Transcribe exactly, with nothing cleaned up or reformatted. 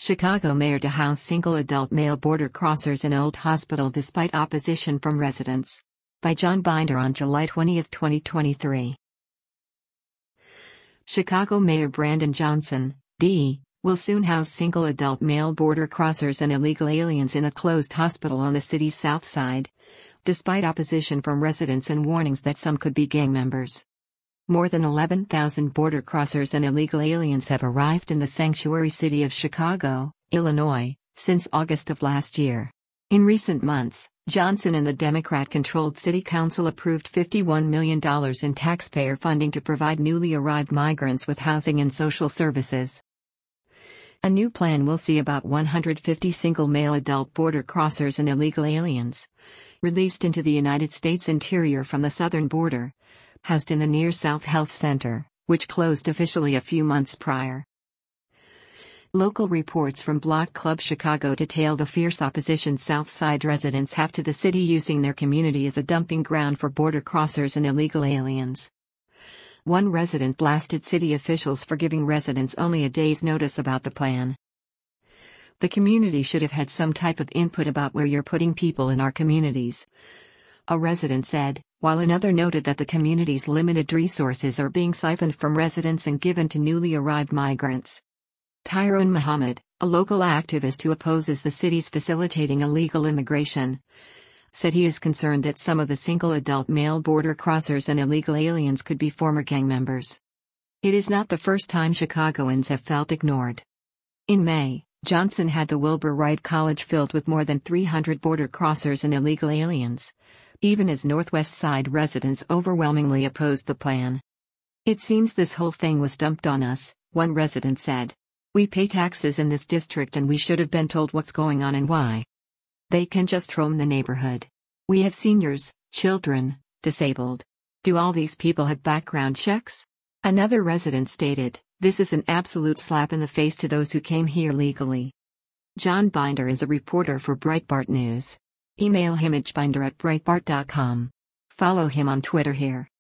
Chicago mayor to house single adult male border crossers in old hospital despite opposition from residents. By John Binder on July twentieth, twenty twenty-three. Chicago Mayor Brandon Johnson, D, will soon house single adult male border crossers and illegal aliens in a closed hospital on the city's south side, despite opposition from residents and warnings that some could be gang members. More than eleven thousand border crossers and illegal aliens have arrived in the sanctuary city of Chicago, Illinois, since August of last year. In recent months, Johnson and the Democrat-controlled city council approved fifty-one million dollars in taxpayer funding to provide newly arrived migrants with housing and social services. A new plan will see about one hundred fifty single male adult border crossers and illegal aliens released into the United States interior from the southern border, housed in the Near South Health Center, which closed officially a few months prior. Local reports from Block Club Chicago detail the fierce opposition South Side residents have to the city using their community as a dumping ground for border crossers and illegal aliens. One resident blasted city officials for giving residents only a day's notice about the plan. The community should have had some type of input about where you're putting people in our communities, a resident said, while another noted that the community's limited resources are being siphoned from residents and given to newly arrived migrants. Tyrone Muhammad, a local activist who opposes the city's facilitating illegal immigration, said he is concerned that some of the single adult male border crossers and illegal aliens could be former gang members. It is not the first time Chicagoans have felt ignored. In May, Johnson had the Wilbur Wright College filled with more than three hundred border crossers and illegal aliens, even as Northwest Side residents overwhelmingly opposed the plan. "It seems this whole thing was dumped on us," one resident said. "We pay taxes in this district and we should have been told what's going on and why. They can just roam the neighborhood. We have seniors, children, disabled. Do all these people have background checks?" Another resident stated, "This is an absolute slap in the face to those who came here legally." John Binder is a reporter for Breitbart News. Email him at binder at breitbart dot com. Follow him on Twitter here.